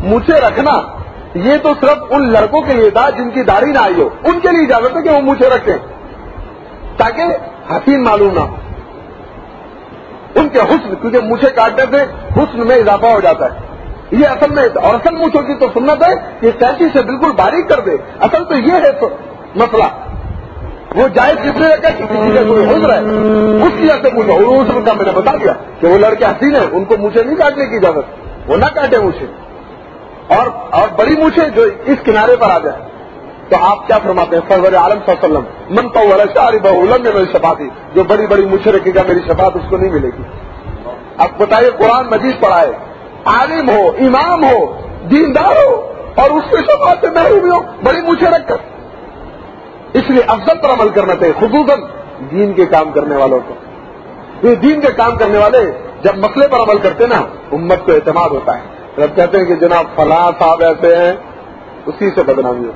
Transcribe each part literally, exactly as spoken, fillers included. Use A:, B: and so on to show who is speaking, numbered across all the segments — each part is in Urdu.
A: مونچھیں رکھنا یہ تو صرف ان لڑکوں کے لیے تھا جن کی داڑھی نہ آئی ہو، ان کے لیے اجازت ہے کہ وہ مونچھیں رکھیں تاکہ حسین معلوم نہ ہو ان کے حسن، کیونکہ مونچھیں کاٹنے سے حسن میں اضافہ ہو جاتا ہے. یہ اصل میں اور اصل مونچھوں کی تو سنت ہے کہ کینچی سے بالکل باریک کر دے. اصل تو یہ ہے تو مسئلہ وہ جائز کس نے رکھا کہ کسی کا کوئی حسن ہے اس کی وجہ سے پوچھو. حسن کا میں نے بتا دیا کہ وہ لڑکے حسین ہیں، ان کو مونچھیں نہیں کاٹنے کی اجازت، وہ نہ کاٹے مونچھیں. اور اور بڑی مونچھیں جو اس کنارے پر آ جائے تو آپ کیا فرماتے ہیں سرور عالم صلی اللہ علیہ وسلم من طول شاربہ لم ينل شفاعتی، جو بڑی بڑی مونچھیں رکھے گا میری شفاعت اس کو نہیں ملے گی. اب بتائیے قرآن مجید پڑھائے، عالم ہو، امام ہو، دیندار ہو اور اس کے شفاعت سے محروم ہو بڑی مونچھیں رکھ کر. اس لیے افضل پر عمل کرنا چاہیے، خصوصاً دین کے کام کرنے والوں کو. یہ دین کے کام کرنے والے جب مسئلے پر عمل کرتے نا امت کو اعتماد ہوتا ہے. جب کہتے ہیں کہ جناب فلاں صاحب ایسے ہیں اسی سے بدنامی ہو.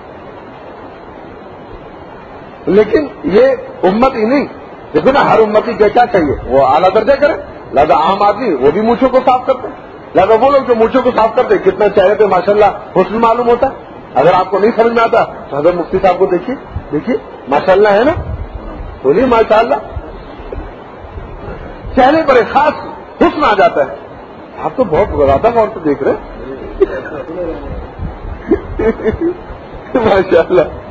A: لیکن یہ امت ہی نہیں، دیکھو نا ہر امتی کو کیا چاہیے وہ اعلیٰ درجہ کرے. لہٰذا عام آدمی وہ بھی مونچھوں کو صاف کرتے ہیں. لہٰذا وہ لوگ جو مونچھوں کو صاف کرتے کتنا چہرے پہ ماشاءاللہ حسن معلوم ہوتا ہے. اگر آپ کو نہیں سمجھ میں آتا تو حضرت مفتی صاحب کو دیکھیے دیکھیے ماشاءاللہ ہے نا، بولیے ماشاءاللہ، چہرے پر ایک خاص حسن آ جاتا ہے. آپ تو بہت زیادہ غور سے دیکھ رہے ہیں ماشاءاللہ.